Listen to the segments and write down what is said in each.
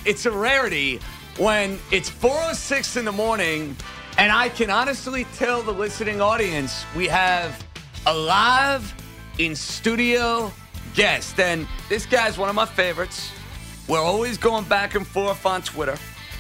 it's a rarity when it's 4:06 in the morning, and I can honestly tell the listening audience we have a live in-studio guest. And this guy's one of my favorites. We're always going back and forth on Twitter.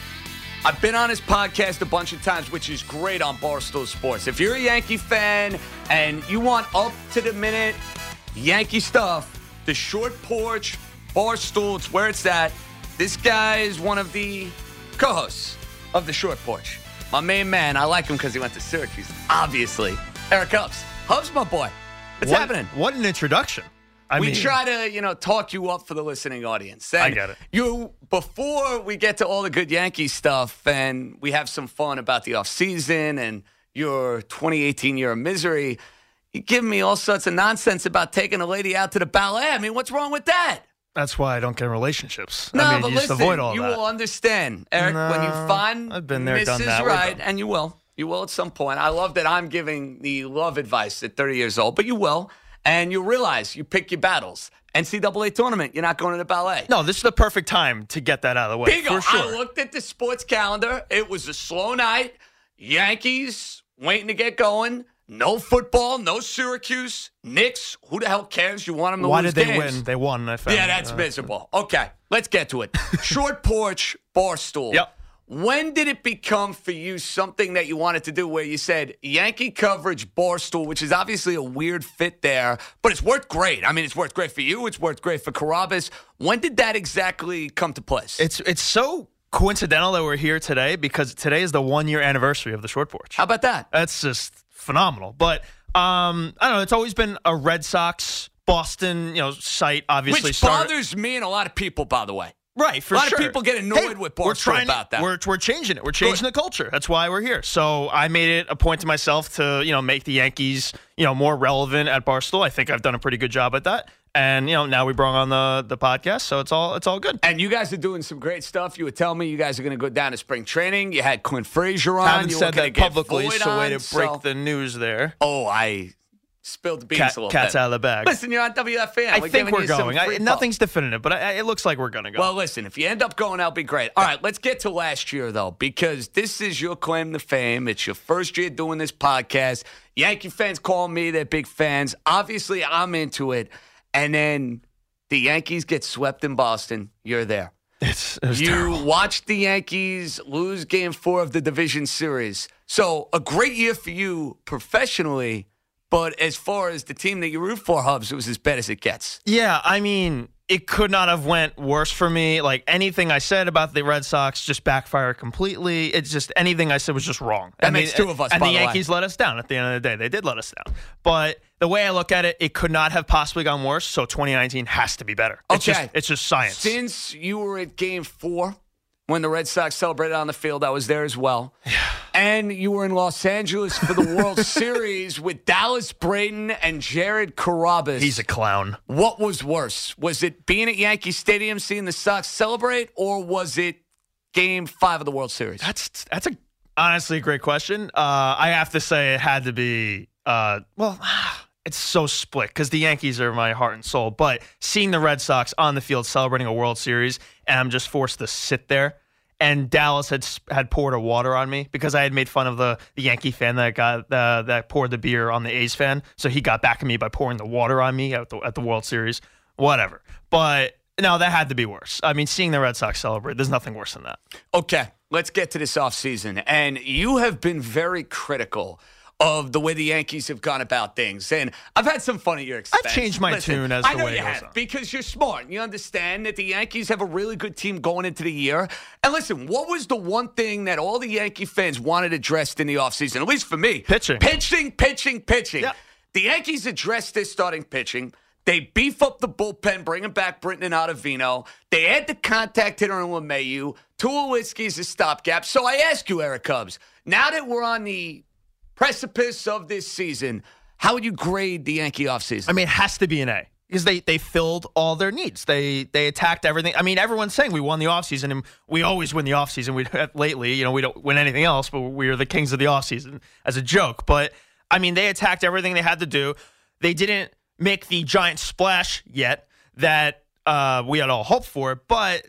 I've been on his podcast a bunch of times, which is great on Barstool Sports. If you're a Yankee fan and you want up-to-the-minute Yankee stuff, the Short Porch, Barstool, it's where it's at. This guy is one of the co-hosts of the Short Porch. My main man, I like him because he went to Syracuse, obviously. Eric Hubs. Hubs, my boy. What's happening? What an introduction. We try to, talk you up for the listening audience. And I get it. Before we get to all the good Yankee stuff and we have some fun about the offseason and your 2018 year of misery, you give me all sorts of nonsense about taking a lady out to the ballet. I mean, what's wrong with that? That's why I don't get in relationships. No, but you listen, just avoid all you that. will understand, Eric, when you find I've been there, Mrs. done that. Right, and you will. You will at some point. I love that I'm giving the love advice at 30 years old, but you will. And you'll realize you pick your battles. NCAA tournament, you're not going to the ballet. No, this is the perfect time to get that out of the way. Bingo. For sure. I looked at the sports calendar. It was a slow night. Yankees waiting to get going. No football, no Syracuse. Knicks, who the hell cares? You want them to Why lose did they games. win? They won, I found. Yeah, that's miserable. Okay, let's get to it. Short Porch, Barstool. Yep. When did it become for you something that you wanted to do where you said Yankee coverage, Barstool, which is obviously a weird fit there, but it's worked great. I mean, it's worked great for you. It's worked great for Carabas. When did that exactly come to place? It's so coincidental that we're here today because today is the 1-year anniversary of the Short Porch. How about that? That's just phenomenal. But I don't know. It's always been a Red Sox, Boston, site. Obviously, which bothers me and a lot of people, by the way. Right, for sure. A lot of people get annoyed with Barstool about that. We're changing it. We're changing the culture. That's why we're here. So I made it a point to myself to, make the Yankees, more relevant at Barstool. I think I've done a pretty good job at that. And, now we brought on the podcast, so it's all good. And you guys are doing some great stuff. You were telling me you guys are going to go down to spring training. You had Clint Frazier on. I haven't you said that publicly, so way to break so. the news there. Oh, I spilled the beans a little cat's bit. out of the bag. Listen, you're on WFAN. I think we're going. Nothing's definitive, but it looks like we're going to go. Well, listen, if you end up going, that'll be great. All right, let's get to last year, though, because this is your claim to fame. It's your first year doing this podcast. Yankee fans call me. They're big fans. Obviously, I'm into it. And then the Yankees get swept in Boston. You're there. It was terrible. Watched the Yankees lose Game 4 of the division series. So a great year for you professionally. But as far as the team that you root for, Hubs, it was as bad as it gets. Yeah, I mean, it could not have went worse for me. Like, anything I said about the Red Sox just backfired completely. It's just anything I said was just wrong. That makes two of us, and by the the way. Yankees let us down at the end of the day. They did let us down. But the way I look at it, it could not have possibly gone worse, so 2019 has to be better. It's just science. Since you were at Game 4 when the Red Sox celebrated on the field, I was there as well. Yeah. And you were in Los Angeles for the World Series with Dallas Braden and Jared Carabas. He's a clown. What was worse? Was it being at Yankee Stadium, seeing the Sox celebrate, or was it Game 5 of the World Series? That's honestly a great question. I have to say it had to be, it's so split because the Yankees are my heart and soul. But seeing the Red Sox on the field celebrating a World Series, and I'm just forced to sit there. And Dallas had poured a water on me because I had made fun of the Yankee fan that poured the beer on the A's fan. So he got back at me by pouring the water on me at the World Series. Whatever. But no, that had to be worse. I mean, seeing the Red Sox celebrate, there's nothing worse than that. Okay, let's get to this offseason. And you have been very critical of the way the Yankees have gone about things. And I've had some fun at your expense. I've changed my tune as the way it goes on. I know you have, because you're smart. You understand that the Yankees have a really good team going into the year. And listen, what was the one thing that all the Yankee fans wanted addressed in the offseason, at least for me? Pitching. Pitching. Yep. The Yankees addressed their starting pitching. They beef up the bullpen, bringing back Britton and Ottavino. They add the contact hitter in LeMahieu. Tulowitzki's a stopgap. So I ask you, Eric Cubs, now that we're on the precipice of this season, how would you grade the Yankee offseason? I mean, it has to be an A because they filled all their needs. They attacked everything. I mean, everyone's saying we won the offseason, and we always win the offseason. Lately, we don't win anything else, but we're the kings of the offseason as a joke. But, I mean, they attacked everything they had to do. They didn't make the giant splash yet that we had all hoped for, but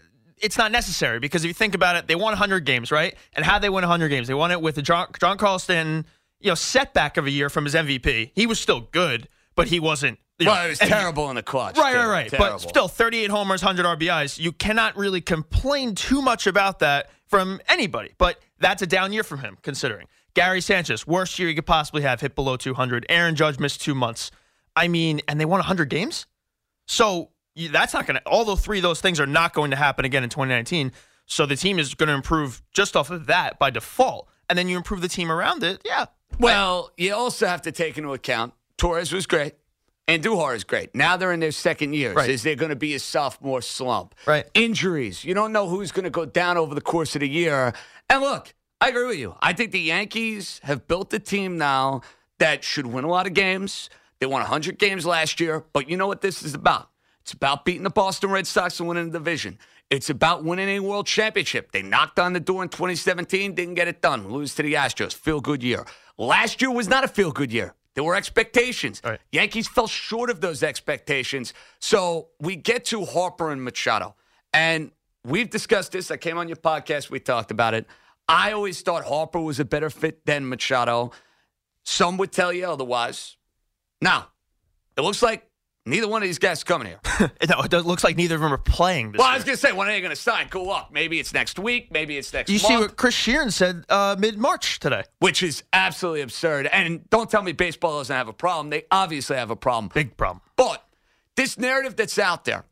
it's not necessary because if you think about it, they won 100 games, right? And how they win 100 games? They won it with the John Carlson, setback of a year from his MVP. He was still good, but he wasn't. It was terrible in the clutch. Right. Terrible. But still, 38 homers, 100 RBIs. You cannot really complain too much about that from anybody. But that's a down year from him, considering. Gary Sanchez, worst year he could possibly have, hit below 200. Aaron Judge missed 2 months. I mean, and they won 100 games? So that's not going to – all those three of those things are not going to happen again in 2019. So the team is going to improve just off of that by default. And then you improve the team around it, yeah. Well, you also have to take into account Torres was great. Andujar is great. Now they're in their second years. Right. Is there going to be a sophomore slump? Right. Injuries. You don't know who's going to go down over the course of the year. And look, I agree with you. I think the Yankees have built a team now that should win a lot of games. They won 100 games last year. But you know what this is about? It's about beating the Boston Red Sox and winning the division. It's about winning a world championship. They knocked on the door in 2017, didn't get it done. Lose to the Astros. Feel-good year. Last year was not a feel-good year. There were expectations. Right. Yankees fell short of those expectations. So we get to Harper and Machado. And we've discussed this. I came on your podcast. We talked about it. I always thought Harper was a better fit than Machado. Some would tell you otherwise. Now, it looks like neither one of these guys is coming here. No, it looks like neither of them are playing this year. I was going to say, when are they going to sign? Cool up. Maybe it's next week. Maybe it's next month. You see what Chris Sheeran said mid-March today. Which is absolutely absurd. And don't tell me baseball doesn't have a problem. They obviously have a problem. Big problem. But this narrative that's out there,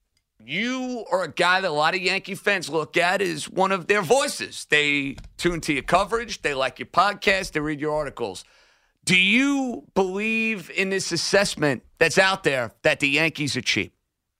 you are a guy that a lot of Yankee fans look at as one of their voices. They tune to your coverage. They like your podcast. They read your articles. Do you believe in this assessment that's out there that the Yankees are cheap?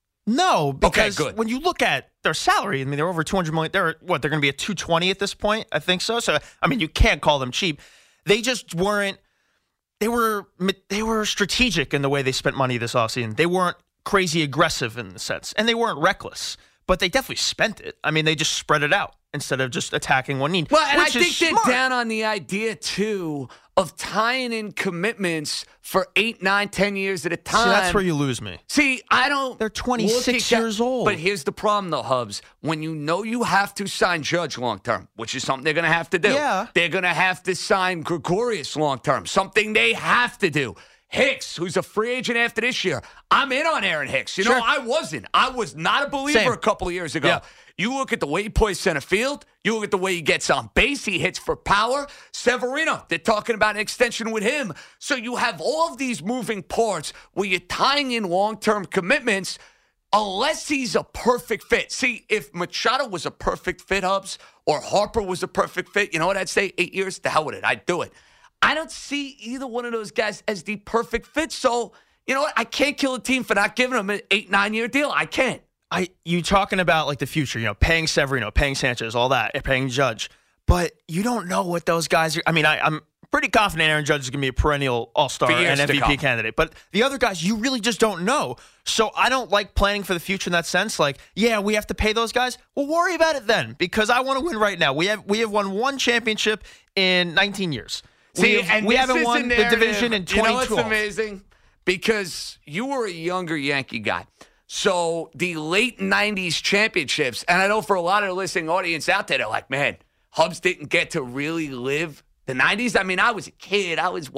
No, because when you look at their salary, I mean, they're over $200 million. They're going to be at $220 at this point, I think so. So, I mean, you can't call them cheap. They just weren't. They were strategic in the way they spent money this offseason. They weren't crazy aggressive in the sense, and they weren't reckless, but they definitely spent it. I mean, they just spread it out instead of just attacking one need. Well, and I think they're down on the idea, too, of tying in commitments for 8, 9, 10 years at a time. See, that's where you lose me. See, I don't. They're 26 years old. But here's the problem, though, Hubs. When you know you have to sign Judge long term, which is something they're going to have to do. Yeah. They're going to have to sign Gregorius long term, something they have to do. Hicks, who's a free agent after this year. I'm in on Aaron Hicks. You know, I wasn't. I was not a believer a couple of years ago. Yeah. You look at the way he plays center field. You look at the way he gets on base. He hits for power. Severino, they're talking about an extension with him. So you have all of these moving parts where you're tying in long-term commitments unless he's a perfect fit. See, if Machado was a perfect fit, Hubs, or Harper was a perfect fit, you know what I'd say? 8 years? To hell with it. I'd do it. I don't see either one of those guys as the perfect fit. So, you know what? I can't kill a team for not giving them an 8, 9-year deal. I can't. You talking about like the future, paying Severino, paying Sanchez, all that, paying Judge. But you don't know what those guys are. I mean, I'm pretty confident Aaron Judge is going to be a perennial all-star and MVP candidate. But the other guys, you really just don't know. So I don't like planning for the future in that sense. Like, yeah, we have to pay those guys. Well, worry about it then, because I want to win right now. We have won one championship in 19 years. See, we haven't won the division in 2012. You know what's amazing? Because you were a younger Yankee guy. So the late 90s championships, and I know for a lot of the listening audience out there, they're like, man, Hubs didn't get to really live the 90s. I mean, I was a kid. I was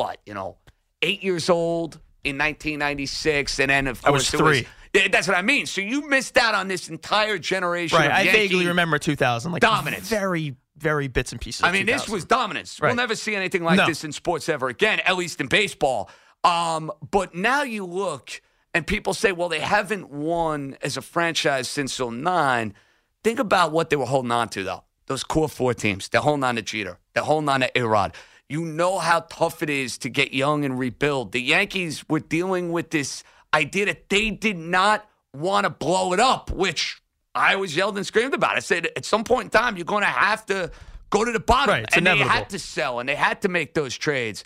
8 years old in 1996. And then, of course, I was 3. That's what I mean. So you missed out on this entire generation of Yankee. I vaguely remember 2000. Like dominance. Very, very bits and pieces. I mean, this was dominance. Right. We'll never see anything like this in sports ever again, at least in baseball. But now you look, and people say, well, they haven't won as a franchise since 2009. Think about what they were holding on to, though. Those core 4 teams. They're holding on to Jeter. They're holding on to A-Rod. You know how tough it is to get young and rebuild. The Yankees were dealing with this idea that they did not want to blow it up, which I always yelled and screamed about. I said, at some point in time, you're going to have to go to the bottom. Right, and inevitable. They had to sell, and they had to make those trades.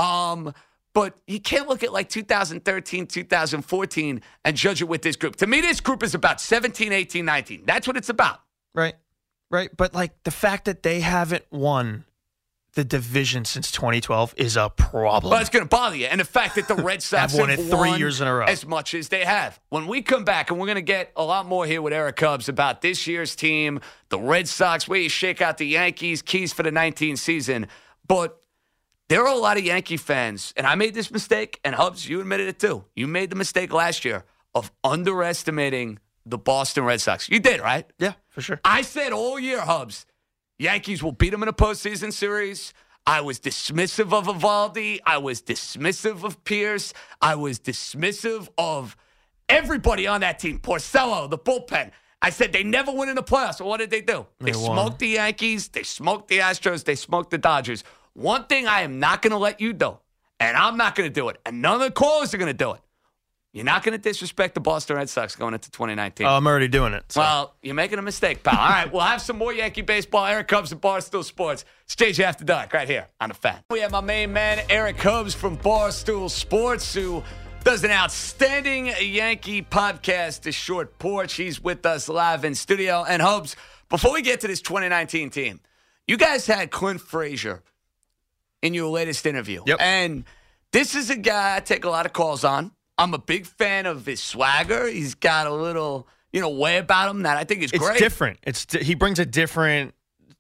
But you can't look at like 2013, 2014 and judge it with this group. To me, this group is about 17, 18, 19. That's what it's about. Right. But like the fact that they haven't won the division since 2012 is a problem. Well, it's going to bother you. And the fact that the Red Sox have won it 3 years in a row. As much as they have. When we come back, and we're going to get a lot more here with Eric Cubs about this year's team, the Red Sox, where you shake out the Yankees, keys for the 19 season. But there are a lot of Yankee fans, and I made this mistake, and Hubs, you admitted it too. You made the mistake last year of underestimating the Boston Red Sox. You did, right? Yeah, for sure. I said all year, Hubs, Yankees will beat them in a postseason series. I was dismissive of Evaldi. I was dismissive of Pierce. I was dismissive of everybody on that team. Porcello, the bullpen. I said they never win in the playoffs. So what did they do? They smoked the Yankees. They smoked the Astros. They smoked the Dodgers. One thing I am not going to let you do, and I'm not going to do it, and none of the callers are going to do it. You're not going to disrespect the Boston Red Sox going into 2019. I'm already doing it. So. Well, you're making a mistake, pal. All right, we'll have some more Yankee baseball. Eric Cubs and Barstool Sports. It's JJ After Dark right here on The Fan. We have my main man, Eric Cubs from Barstool Sports, who does an outstanding Yankee podcast, The Short Porch. He's with us live in studio. And Hubs, before we get to this 2019 team, you guys had Clint Frazier in your latest interview. Yep. And this is a guy I take a lot of calls on. I'm a big fan of his swagger. He's got a little, way about him that I think is great. It's different. He brings a different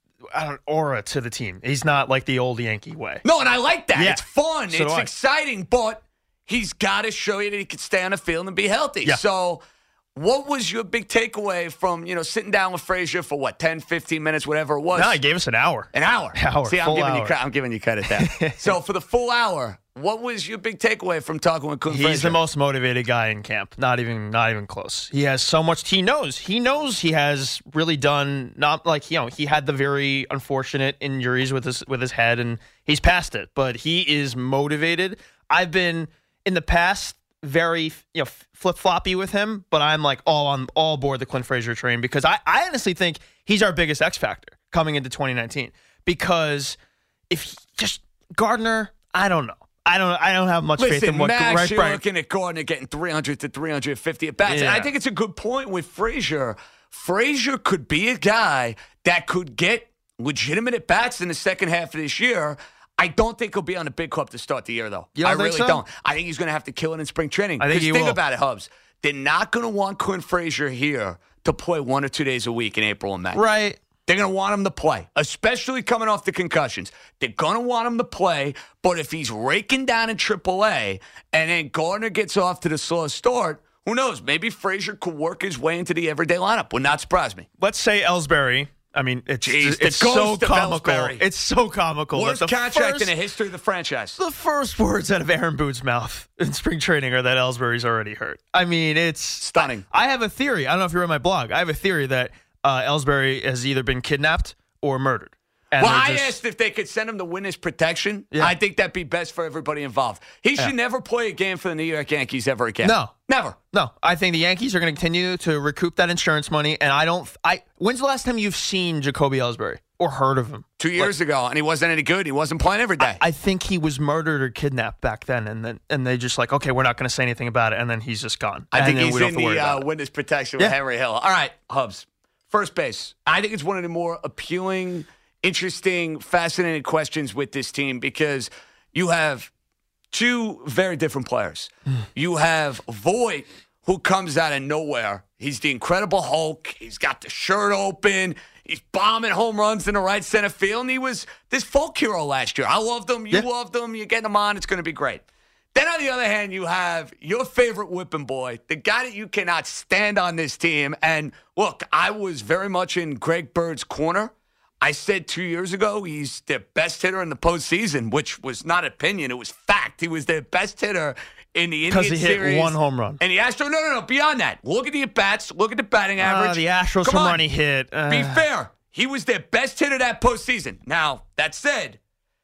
aura to the team. He's not like the old Yankee way. No, and I like that. Yeah. It's fun. So it's exciting, but he's got to show you that he can stay on the field and be healthy. Yeah. So what was your big takeaway from, sitting down with Frazier for 10, 15 minutes, whatever it was? No, he gave us an hour. An hour. See, I'm giving you credit there. So for the full hour, what was your big takeaway from talking with Clint Frazier? He's the most motivated guy in camp. Not even close. He has so much. He knows he has really done. Not like he had the very unfortunate injuries with his head, and he's past it. But he is motivated. I've been in the past very flip floppy with him, but I'm like all aboard the Clint Frazier train because I honestly think he's our biggest X factor coming into 2019. Because if just Gardner, I don't know. I don't have much faith in what Max, you're looking at Gardner getting 300 to 350 at bats. Yeah. And I think it's a good point with Frazier. Frazier could be a guy that could get legitimate at bats in the second half of this year. I don't think he'll be on the big club to start the year, though. I really don't. I think he's going to have to kill it in spring training. I think he will. Think about it, Hubs. They're not going to want Clint Frazier here to play 1 or 2 days a week in April and May. Right. They're going to want him to play, especially coming off the concussions. They're going to want him to play, but if he's raking down in AAA and then Gardner gets off to the slow start, who knows? Maybe Frazier could work his way into the everyday lineup. Would not surprise me. Let's say Ellsbury. I mean, it's so comical. Ellsbury. It's so comical. Worst contract in the history of the franchise. The first words out of Aaron Boone's mouth in spring training are that Ellsbury's already hurt. I mean, it's stunning. I have a theory. I don't know if you read my blog. I have a theory that Ellsbury has either been kidnapped or murdered. And I asked if they could send him to witness protection. Yeah. I think that'd be best for everybody involved. He should never play a game for the New York Yankees ever again. No. Never. No. I think the Yankees are going to continue to recoup that insurance money. And when's the last time you've seen Jacoby Ellsbury or heard of him? 2 years ago, and he wasn't any good. He wasn't playing every day. I think he was murdered or kidnapped back then. And they just like, okay, we're not going to say anything about it. And then he's just gone. I think he's in the witness protection with Henry Hill. All right, Hubs. First base. I think it's one of the more appealing, interesting, fascinating questions with this team because you have two very different players. You have Voit, who comes out of nowhere. He's the Incredible Hulk. He's got the shirt open. He's bombing home runs in the right center field. And he was this folk hero last year. I loved him. You loved him. You're getting him on. It's going to be great. Then on the other hand, you have your favorite whipping boy, the guy that you cannot stand on this team. And look, I was very much in Greg Bird's corner. I said 2 years ago he's their best hitter in the postseason, which was not opinion. It was fact. He was their best hitter in the Indian Series. Because he hit one home run. And the Astros, no. Beyond that, look at the at-bats. Look at the batting average. The Astros home run he hit. Be fair. He was their best hitter that postseason. Now, that said,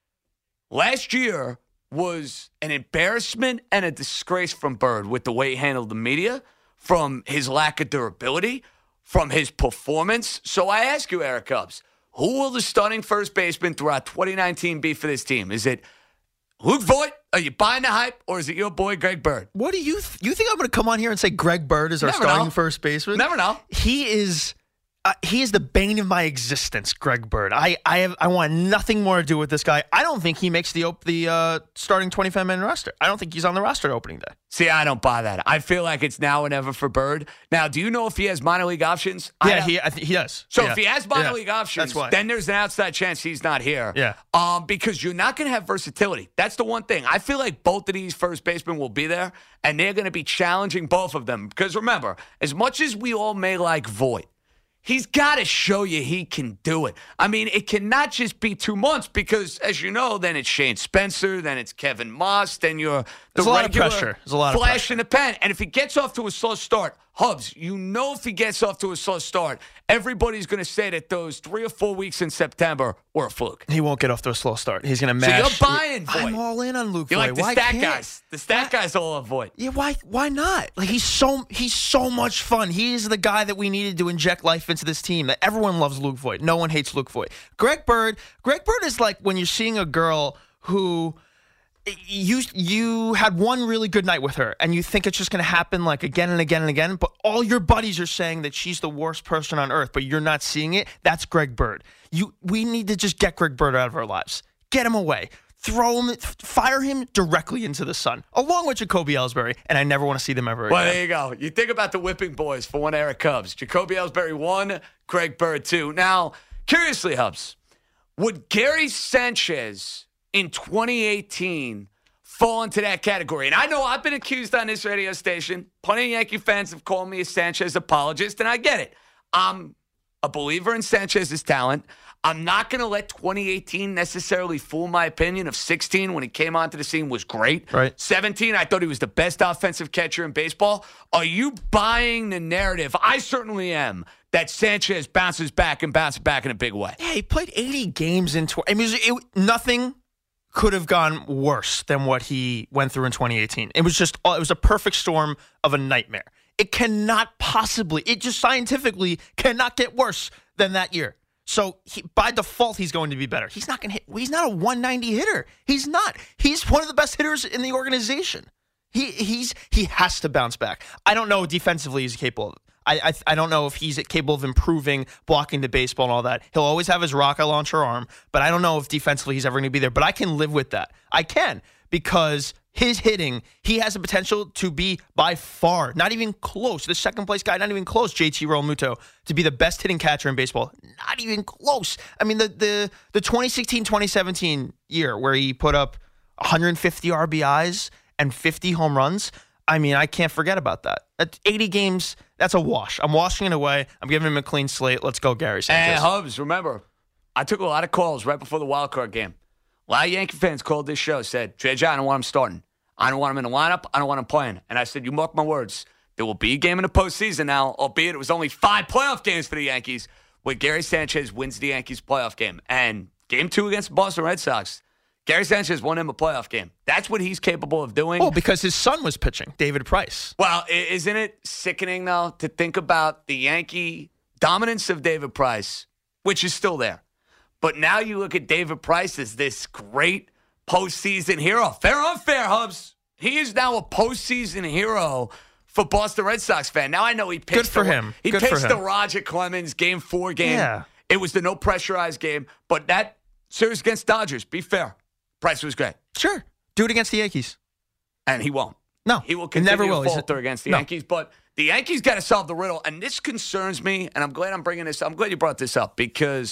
last year was an embarrassment and a disgrace from Bird with the way he handled the media, from his lack of durability, from his performance. So I ask you, Eric Cubs, who will the starting first baseman throughout 2019 be for this team? Is it Luke Voit? Are you buying the hype? Or is it your boy, Greg Bird? What do you think I'm going to come on here and say Greg Bird is our starting first baseman? Never know. He is he is the bane of my existence, Greg Bird. I want nothing more to do with this guy. I don't think he makes the starting 25-man roster. I don't think he's on the roster opening day. See, I don't buy that. I feel like it's now or never for Bird. Now, do you know if he has minor league options? Yeah, I think he does. So if he has minor league options, that's why. then there's an outside chance he's not here. Yeah. Because you're not going to have versatility. That's the one thing. I feel like both of these first basemen will be there, and they're going to be challenging both of them. Because remember, as much as we all may like Voit, he's got to show you he can do it. I mean, it cannot just be 2 months because, as you know, then it's Shane Spencer, then it's Kevin Moss, then you're the regular flash in the pan. And if he gets off to a slow start, Hubs, you know if he gets off to a slow start, everybody's going to say that those 3 or 4 weeks in September were a fluke. He won't get off to a slow start. He's going to mash. So you're buying Voit. I'm all in on Luke Voit. You're like the stat guys. The stat guys all love Voit. Yeah, why not? Like he's so much fun. He is the guy that we needed to inject life into this team. That everyone loves Luke Voit. No one hates Luke Voit. Greg Bird is like when you're seeing a girl who you had one really good night with her and you think it's just going to happen like again and again and again, but all your buddies are saying that she's the worst person on earth, but you're not seeing it. That's Greg Bird. We need to just get Greg Bird out of our lives. Get him away. Fire him directly into the sun, along with Jacoby Ellsbury, and I never want to see them ever again. Well, there you go. You think about the whipping boys for one era Cubs. Jacoby Ellsbury 1, Greg Bird 2. Now, curiously, Hubs, would Gary Sanchez in 2018 fall into that category? And I know I've been accused on this radio station. Plenty of Yankee fans have called me a Sanchez apologist, and I get it. I'm a believer in Sanchez's talent. I'm not going to let 2018 necessarily fool my opinion of 16 when he came onto the scene was great. Right. 17, I thought he was the best offensive catcher in baseball. Are you buying the narrative? I certainly am. That Sanchez bounces back in a big way. Yeah, he played 80 games in. I mean, nothing could have gone worse than what he went through in 2018. It was a perfect storm of a nightmare. It cannot possibly, it just scientifically cannot get worse than that year. So by default, he's going to be better. He's not going to hit. He's not a 190 hitter. He's not. He's one of the best hitters in the organization. He has to bounce back. I don't know defensively he's capable of. I don't know if he's capable of improving, blocking the baseball and all that. He'll always have his rocket launcher arm, but I don't know if defensively he's ever going to be there. But I can live with that. I can, because his hitting, he has the potential to be by far, not even close, the second place guy, not even close, JT Realmuto, to be the best hitting catcher in baseball. Not even close. I mean, the 2016-2017 year where he put up 150 RBIs and 50 home runs, I mean, I can't forget about that. At 80 games, that's a wash. I'm washing it away. I'm giving him a clean slate. Let's go, Gary Sanchez. And Hubs, remember, I took a lot of calls right before the wild card game. A lot of Yankee fans called this show, said, JJ, I don't want him starting. I don't want him in the lineup. I don't want him playing. And I said, you mark my words. There will be a game in the postseason now, albeit it was only 5 playoff games for the Yankees, where Gary Sanchez wins the Yankees playoff game. And game 2 against the Boston Red Sox, Gary Sanchez won him a playoff game. That's what he's capable of doing. Oh, because his son was pitching, David Price. Well, isn't it sickening, though, to think about the Yankee dominance of David Price, which is still there. But now you look at David Price as this great postseason hero. Fair or unfair, Hubs? He is now a postseason hero for Boston Red Sox fan. Now I know he pitched. Good for him. He pitched the Roger Clemens Game 4 game. Yeah. It was the no pressurized game. But that series against Dodgers, be fair, Price was great. Sure. Do it against the Yankees. And he won't. No. He will continue never will. to falter against the Yankees. But the Yankees got to solve the riddle. And this concerns me. And I'm glad I'm glad you brought this up, because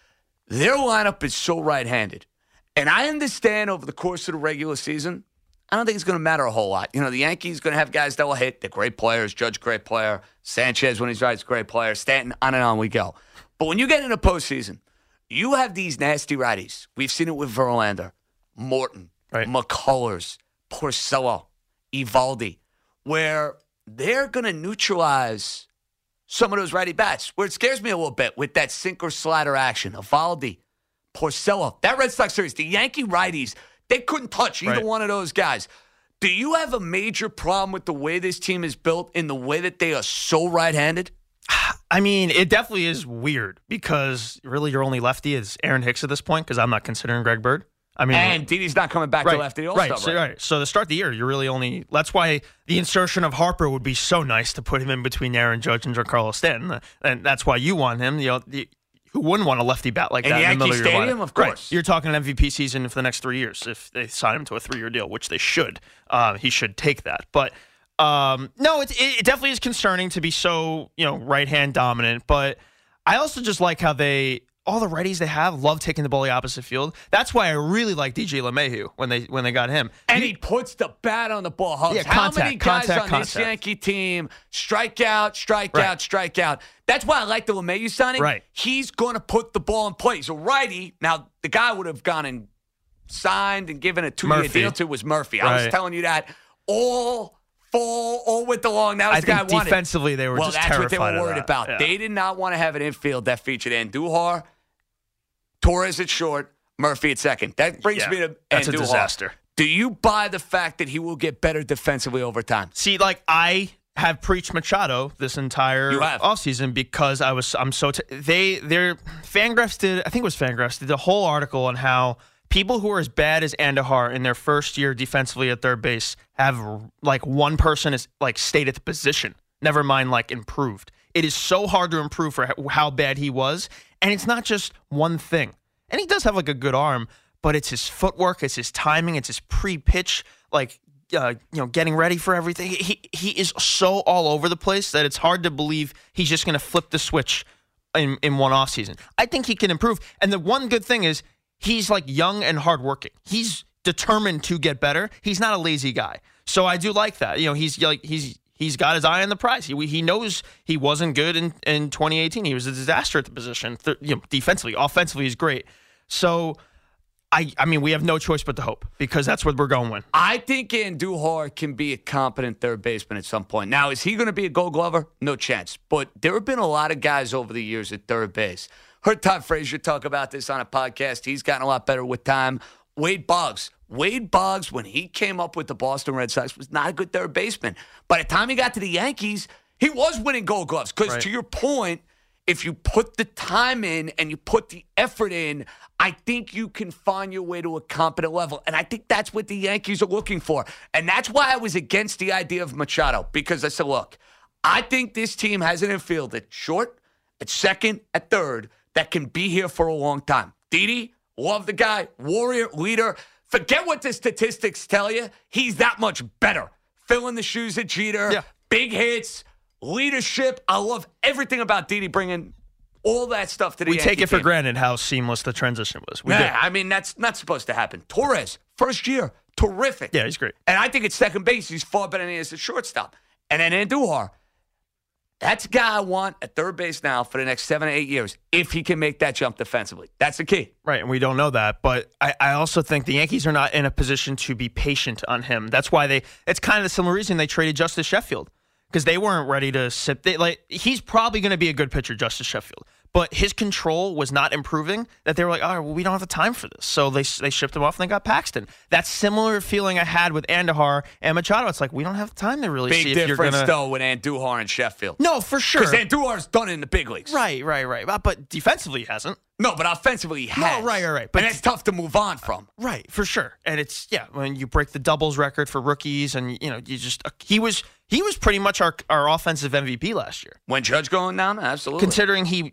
their lineup is so right-handed. And I understand over the course of the regular season, I don't think it's going to matter a whole lot. You know, the Yankees going to have guys that will hit. They're great players. Judge, great player. Sanchez, when he's right, is a great player. Stanton, on and on we go. But when you get into postseason, you have these nasty righties. We've seen it with Verlander, Morton, right, McCullers, Porcello, Evaldi, where they're going to neutralize some of those righty bats. Where it scares me a little bit with that sinker slider action. Evaldi, Porcello, that Red Sox series, the Yankee righties, they couldn't touch either one of those guys. Do you have a major problem with the way this team is built in the way that they are so right-handed? I mean, it definitely is weird, because really your only lefty is Aaron Hicks at this point, because I'm not considering Greg Bird. I mean, and Didi's not coming back till after the All-Star break. Right. So to start the year, you're really only. That's why the insertion of Harper would be so nice to put him in between Aaron Judge and Giancarlo Stanton, and that's why you want him. Who wouldn't want a lefty bat like that in the middle of your lineup? Stadium, of course. Right. You're talking an MVP season for the next 3 years if they sign him to a 3-year deal, which they should. He should take that. But no, it definitely is concerning to be so right-hand dominant. But I also just like how all the righties they have love taking the ball the opposite field. That's why I really like DJ LeMahieu when they got him. And he puts the bat on the ball. Hubs. Yeah, how many guys on this Yankee team strike out? That's why I like the LeMahieu signing. Right. He's going to put the ball in play. He's a righty. Now, the guy would have gone and signed and given a 2-year deal to was Murphy. I was telling you that all winter long. That was the guy I wanted. Defensively, they were just terrified. Well, that's what they were worried about. Yeah. They did not want to have an infield that featured Andujar, Torres at short, Murphy at second. That brings me to that's Andujar. a disaster. Do you buy the fact that he will get better defensively over time? See, I have preached Machado this entire offseason because Fangraphs did the whole article on how people who are as bad as Andujar in their first year defensively at third base have one person is stayed at the position, never mind improved. It is so hard to improve for how bad he was, and it's not just one thing. And he does have a good arm, but it's his footwork, it's his timing, it's his pre-pitch, getting ready for everything. He is so all over the place that it's hard to believe he's just going to flip the switch in one offseason. I think he can improve, and the one good thing is he's young and hardworking. He's determined to get better. He's not a lazy guy, so I do like that. He's got his eye on the prize. He knows he wasn't good in 2018. He was a disaster at the position. Defensively, offensively, he's great. So, I mean, we have no choice but to hope because that's what we're going with. I think Andujar can be a competent third baseman at some point. Now, is he going to be a Gold Glover? No chance. But there have been a lot of guys over the years at third base. Heard Todd Frazier talk about this on a podcast. He's gotten a lot better with time. Wade Boggs, when he came up with the Boston Red Sox, was not a good third baseman. By the time he got to the Yankees, he was winning Gold Gloves. Because to your point, if you put the time in and you put the effort in, I think you can find your way to a competent level. And I think that's what the Yankees are looking for. And that's why I was against the idea of Machado. Because I said, look, I think this team has an infield at short, at second, at third, that can be here for a long time. Didi, love the guy, warrior, leader. Forget what the statistics tell you. He's that much better. Filling the shoes of Jeter, big hits, leadership. I love everything about Didi bringing all that stuff to the Yankee team. We take it for team. granted how seamless the transition was. I mean, that's not supposed to happen. Torres, first year, terrific. Yeah, he's great. And I think at second base, he's far better than he is at shortstop. And then Andujar. That's a guy I want at third base now for the next 7 to 8 years, if he can make that jump defensively. That's the key. Right, and we don't know that. But I also think the Yankees are not in a position to be patient on him. That's why it's kind of the similar reason they traded Justice Sheffield, because they weren't ready to sit. He's probably going to be a good pitcher, Justice Sheffield. But his control was not improving, that they were like, all right, well, we don't have the time for this. So they shipped him off and they got Paxton. That similar feeling I had with Andujar and Machado. It's like, we don't have the time to really see if you're going to... Big difference, though, with Andujar and Sheffield. No, for sure. Because Andujar's done it in the big leagues. Right. But defensively, he hasn't. No, but offensively, he has. No, right. But and it's tough to move on from. Right, for sure. And it's, when you break the doubles record for rookies and, you just... He was pretty much our offensive MVP last year. When Judge going down? Absolutely. Considering he,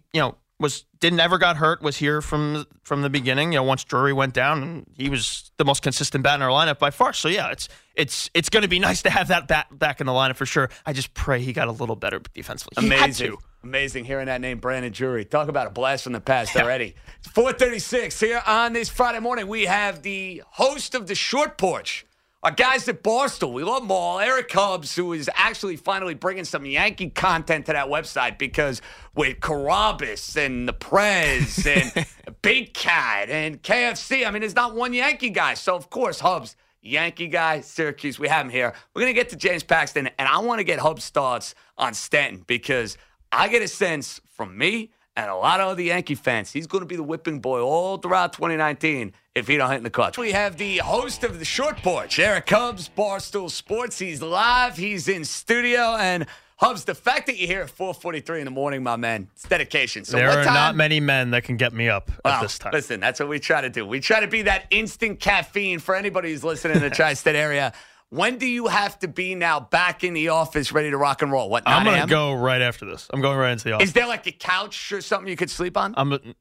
never got hurt, was here from the beginning. Once Drury went down, and he was the most consistent bat in our lineup by far. So it's going to be nice to have that bat back in the lineup for sure. I just pray he got a little better defensively. Amazing hearing that name, Brandon Drury. Talk about a blast from the past already. It's 4:36 here on this Friday morning. We have the host of the Short Porch. Our guys at Barstool, we love them all. Eric Hubbs, who is actually finally bringing some Yankee content to that website, because with Carabas and the Prez and Big Cat and KFC, I mean, there's not one Yankee guy. So, of course, Hubbs, Yankee guy, Syracuse, we have him here. We're going to get to James Paxton, and I want to get Hubbs' thoughts on Stanton, because I get a sense from me and a lot of other Yankee fans, he's going to be the whipping boy all throughout 2019 if he don't hit in the clutch. We have the host of the Short Porch, Eric Hubbs, Barstool Sports. He's live. He's in studio. And Hubs, the fact that you're here at 4:43 in the morning, my man, it's dedication. So there what are time? not many men that can get me up at this time. Listen, that's what we try to do. We try to be that instant caffeine for anybody who's listening in the tri-state area. When do you have to be now back in the office ready to rock and roll? What, 9 I'm going a.m.? to go right after this. I'm going right into the office. Is there like a couch or something you could sleep on?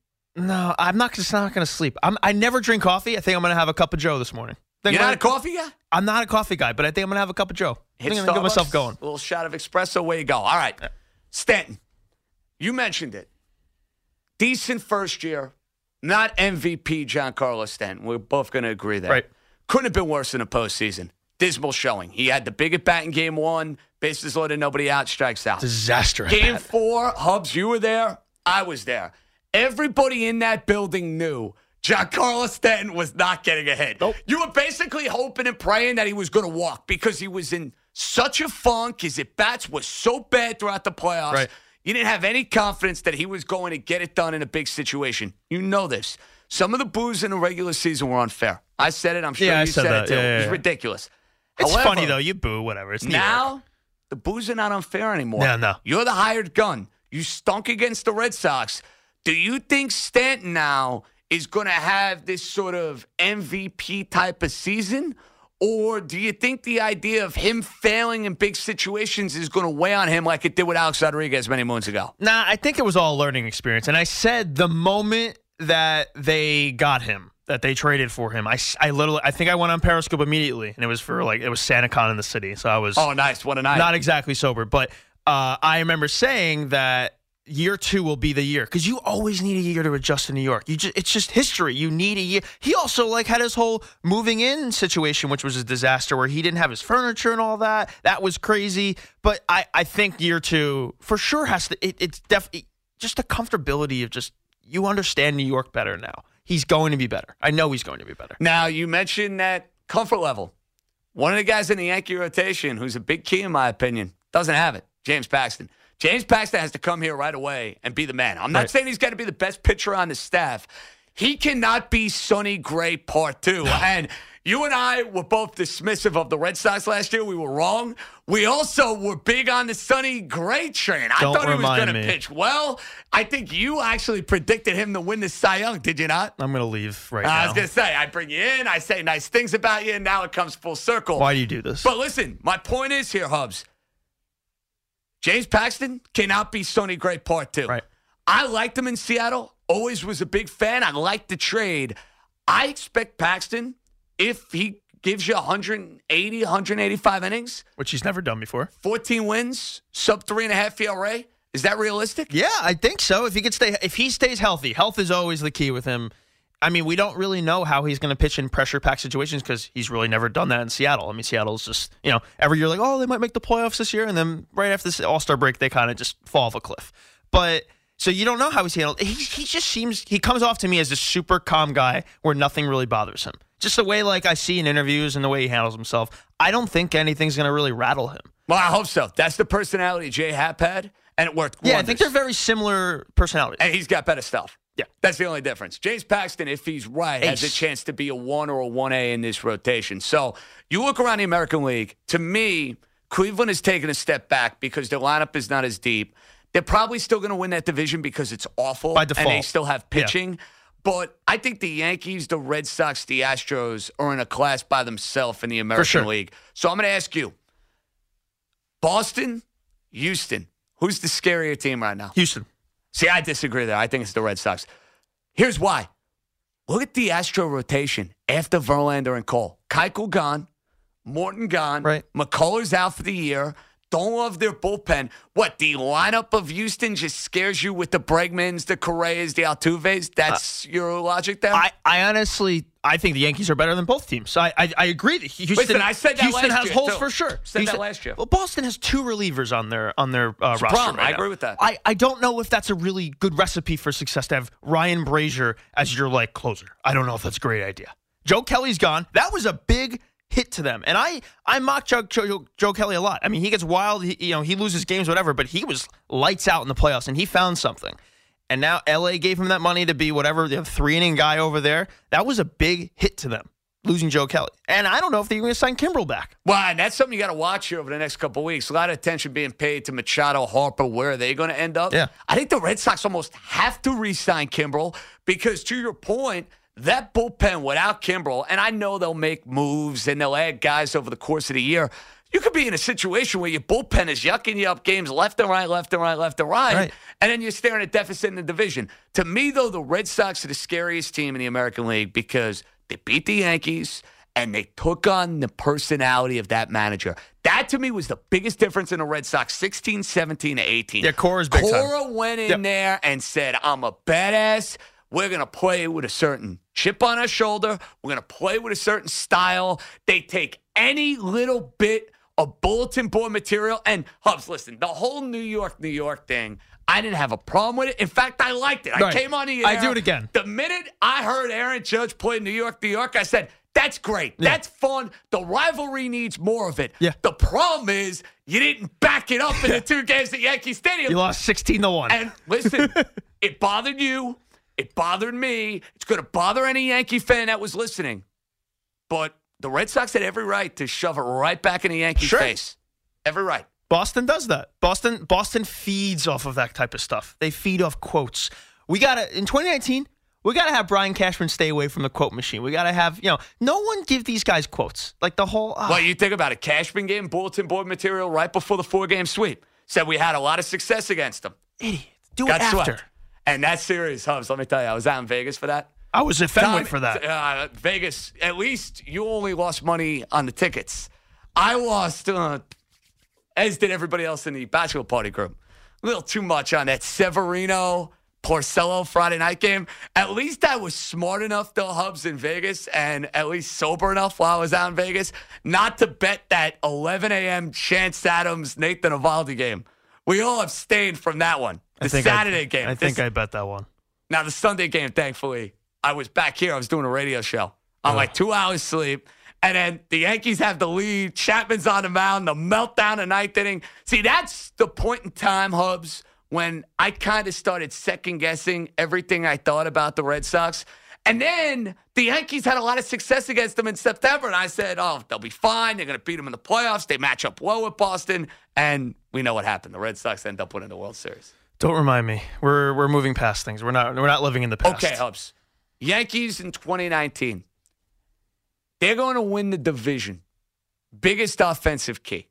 No, I'm not going to sleep. I never drink coffee. I think I'm going to have a cup of Joe this morning. You're not a coffee guy? I'm not a coffee guy, but I think I'm going to have a cup of Joe. I think I'm going to get myself going. A little shot of espresso. Way you go. All right. Stanton, you mentioned it. Decent first year. Not MVP Giancarlo Stanton. We're both going to agree there. Right. Couldn't have been worse in the postseason. Dismal showing. He had the big at bat in game 1. Bases loaded, nobody out, strikes out. Disaster. Game 4, Hubs, you were there. I was there. Everybody in that building knew Giancarlo Stanton was not getting a hit. Nope. You were basically hoping and praying that he was going to walk because he was in such a funk. His at-bats were so bad throughout the playoffs. Right. You didn't have any confidence that he was going to get it done in a big situation. You know this. Some of the boos in the regular season were unfair. I said it. I'm sure you said it too. It was ridiculous. It's However, funny, though. You boo, whatever. It's now, the boos are not unfair anymore. No. You're the hired gun. You stunk against the Red Sox. Do you think Stanton now is going to have this sort of MVP type of season? Or do you think the idea of him failing in big situations is going to weigh on him like it did with Alex Rodriguez many moons ago? Nah, I think it was all a learning experience. And I said the moment that they got him, that they traded for him, I think I went on Periscope immediately, and it was for it was SantaCon in the city. So I was nice. What a night. Not exactly sober, but I remember saying that year 2 will be the year because you always need a year to adjust in New York. It's just history. You need a year. He also had his whole moving in situation, which was a disaster where he didn't have his furniture and all that. That was crazy. But I think year 2 for sure has to. It's definitely just the comfortability of just you understand New York better now. He's going to be better. I know he's going to be better. Now you mentioned that comfort level. One of the guys in the Yankee rotation, who's a big key in my opinion, doesn't have it. James Paxton. James Paxton has to come here right away and be the man. I'm not saying he's got to be the best pitcher on the staff. He cannot be Sonny Gray Part 2. And you and I were both dismissive of the Red Sox last year. We were wrong. We also were big on the Sonny Gray train. I thought he was going to pitch well. I think you actually predicted him to win the Cy Young, did you not? I'm going to leave right now. I was going to say, I bring you in, I say nice things about you, and now it comes full circle. Why do you do this? But listen, my point is here, Hubs. James Paxton cannot be Sonny Gray Part 2. Right. I liked him in Seattle. Always was a big fan. I liked the trade. I expect Paxton, if he gives you 180, 185 innings. Which he's never done before. 14 wins, sub 3.5 ERA. Is that realistic? Yeah, I think so. If he stays healthy, health is always the key with him. I mean, we don't really know how he's going to pitch in pressure-packed situations because he's really never done that in Seattle. I mean, Seattle's just, every year they might make the playoffs this year, and then right after this All-Star break, they kind of just fall off a cliff. But, so you don't know how he's handled. He just he comes off to me as a super calm guy where nothing really bothers him. Just the way, I see in interviews and the way he handles himself, I don't think anything's going to really rattle him. Well, I hope so. That's the personality Jay Happ had, and it worked wonders. Yeah, I think they're very similar personalities. And he's got better stuff. Yeah. That's the only difference. James Paxton, if he's right, has a chance to be a 1 or a 1A in this rotation. So you look around the American League, to me, Cleveland has taken a step back because their lineup is not as deep. They're probably still going to win that division because it's awful. By default. And they still have pitching. Yeah. But I think the Yankees, the Red Sox, the Astros are in a class by themselves in the American League. So I'm going to ask you, Boston, Houston, who's the scarier team right now? Houston. See, I disagree there. I think it's the Red Sox. Here's why. Look at the Astro rotation after Verlander and Cole. Keuchel gone. Morton gone. Right. McCullers out for the year. Don't love their bullpen. What, the lineup of Houston just scares you with the Bregmans, the Correas, the Altuves? That's your logic there? I honestly think the Yankees are better than both teams. I agree that Houston. Listen, I said that Houston last has year, holes too. for sure. Said that last year. Well, Boston has 2 relievers on their roster problem. right I now. agree with that. I don't know if that's a really good recipe for success to have Ryan Brazier as your closer. I don't know if that's a great idea. Joe Kelly's gone. That was a big hit to them. And I mock Joe Kelly a lot. I mean, he gets wild. He loses games, whatever, but he was lights out in the playoffs, and he found something. And now L.A. gave him that money to be whatever, the 3-inning guy over there. That was a big hit to them. losing Joe Kelly. And I don't know if they're going to sign Kimbrel back. Well, and that's something you got to watch here over the next couple of weeks. A lot of attention being paid to Machado, Harper. Where are they going to end up? Yeah. I think the Red Sox almost have to re-sign Kimbrel because, to your point, that bullpen without Kimbrel, and I know they'll make moves and they'll add guys over the course of the year. You could be in a situation where your bullpen is yucking you up games left and right, left and right, left and right, and then you're staring at deficit in the division. To me, though, the Red Sox are the scariest team in the American League because they beat the Yankees and they took on the personality of that manager. That, to me, was the biggest difference in the Red Sox, 16, 17 to 18. Yeah, Cora's big time. Cora went in there and said, I'm a badass. We're going to play with a certain chip on our shoulder. We're going to play with a certain style. They take any little bit of bulletin board material. And, Hubs, listen, the whole New York thing, I didn't have a problem with it. In fact, I liked it. I came on the air. I do it again. The minute I heard Aaron Judge play New York, I said, that's great. Yeah. That's fun. The rivalry needs more of it. Yeah. The problem is you didn't back it up in the two games at Yankee Stadium. You lost 16-1. And listen, it bothered you. It bothered me. It's going to bother any Yankee fan that was listening. But the Red Sox had every right to shove it right back in the Yankees' face. Every right. Boston does that. Boston feeds off of that type of stuff. They feed off quotes. In 2019, we got to have Brian Cashman stay away from the quote machine. We got to have, no one give these guys quotes. Like the whole. Well, you think about it. Cashman gave bulletin board material right before the 4-game sweep. Said we had a lot of success against them. Idiot. Do it after. Swept. And that series, Hubs, let me tell you, I was out in Vegas for that. I was at Fenway for that. Vegas, at least you only lost money on the tickets. I lost, as did everybody else in the bachelor party group, a little too much on that Severino Porcello Friday night game. At least I was smart enough, though, Hubs, in Vegas, and at least sober enough while I was out in Vegas, not to bet that 11 a.m. Chance Adams, Nathan Eovaldi game. We all abstained from that one. The Saturday game. I think I bet that one. Now, the Sunday game, thankfully, I was back here. I was doing a radio show. I'm like 2 hours sleep. And then the Yankees have the lead. Chapman's on the mound. The meltdown in ninth inning. See, that's the point in time, Hubs, when I kind of started second-guessing everything I thought about the Red Sox. And then the Yankees had a lot of success against them in September. And I said, they'll be fine. They're going to beat them in the playoffs. They match up well with Boston. And we know what happened. The Red Sox end up winning the World Series. Don't remind me. We're moving past things. We're not living in the past. Okay, Hubs. Yankees in 2019. They're going to win the division. Biggest offensive key.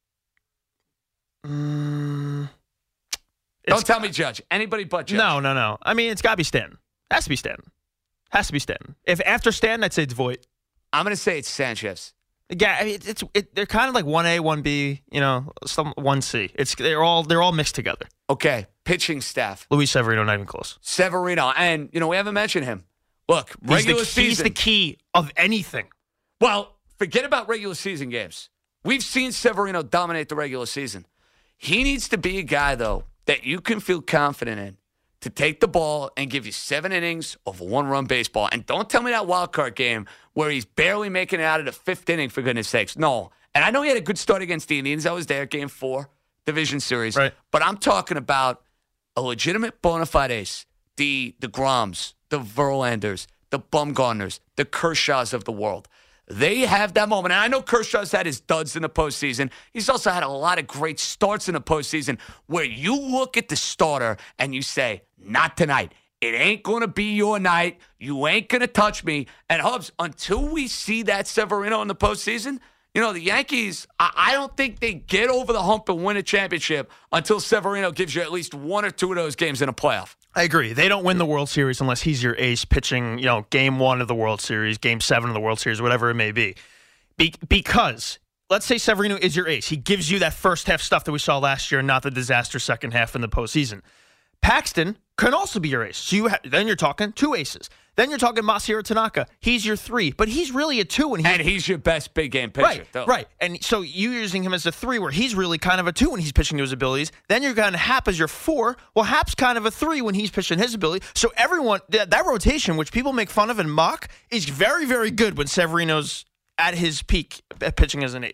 Don't tell me Judge. Anybody but Judge. No. I mean, it's got to be Stanton. Has to be Stanton. If after Stanton, I'd say it's Voit. I'm going to say it's Sanchez. Yeah, I mean, they're kind of like 1A, 1B, some 1C. They're all mixed together. Okay, pitching staff. Luis Severino, not even close. Severino, and we haven't mentioned him. Look, regular season. He's the key of anything. Well, forget about regular season games. We've seen Severino dominate the regular season. He needs to be a guy, though, that you can feel confident in to take the ball and give you 7 innings of one-run baseball. And don't tell me that wild card game where he's barely making it out of the 5th inning, for goodness sakes. No. And I know he had a good start against the Indians. I was there, Game 4, division series. Right. But I'm talking about a legitimate bona fide ace. The Groms, the Verlanders, the Bumgarners, the Kershaws of the world. They have that moment. And I know Kershaw's had his duds in the postseason. He's also had a lot of great starts in the postseason where you look at the starter and you say, not tonight. It ain't going to be your night. You ain't going to touch me. And Hubs, until we see that Severino in the postseason, the Yankees, I don't think they get over the hump and win a championship until Severino gives you at least 1 or 2 of those games in a playoff. I agree. They don't win the World Series unless he's your ace pitching, game 1 of the World Series, game 7 of the World Series, whatever it may be. Because let's say Severino is your ace. He gives you that first half stuff that we saw last year, not the disaster second half in the postseason. Paxton can also be your ace. So then you're talking 2 aces. Then you're talking Masahiro Tanaka. He's your 3, but he's really a 2. And he's your best big game pitcher. Right. And so you're using him as a 3 where he's really kind of a 2 when he's pitching to his abilities. Then you're going to Happ as your 4. Well, Happ's kind of a 3 when he's pitching his ability. So everyone, that rotation, which people make fun of and mock, is very, very good when Severino's at his peak at pitching as an ace.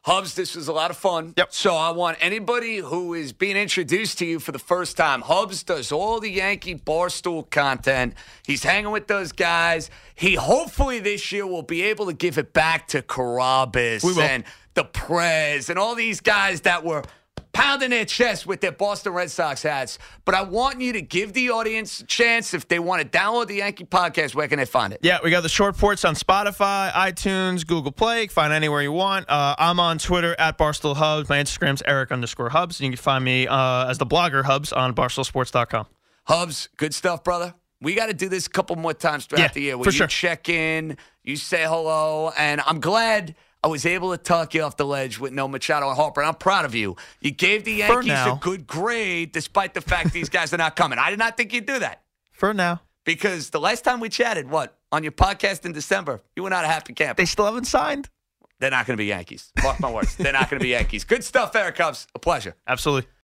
Hubs, this was a lot of fun. Yep. So I want anybody who is being introduced to you for the first time. Hubs does all the Yankee Barstool content. He's hanging with those guys. He hopefully this year will be able to give it back to Carabas and the Prez and all these guys that were pounding their chest with their Boston Red Sox hats. But I want you to give the audience a chance if they want to download the Yankee podcast. Where can they find it? Yeah, we got the short ports on Spotify, iTunes, Google Play. You can find it anywhere you want. I'm on Twitter at Barstool Hubs. My Instagram's Eric_Hubs. You can find me as the blogger Hubs on BarstoolSports.com. Hubs, good stuff, brother. We got to do this a couple more times throughout the year where you check in, you say hello, and I'm glad I was able to talk you off the ledge with no Machado and Harper, and I'm proud of you. You gave the Yankees a good grade despite the fact these guys are not coming. I did not think you'd do that. For now. Because the last time we chatted, on your podcast in December, you were not a happy camper. They still haven't signed. They're not going to be Yankees. Mark my words. They're not going to be Yankees. Good stuff, Eric Hubs. A pleasure. Absolutely.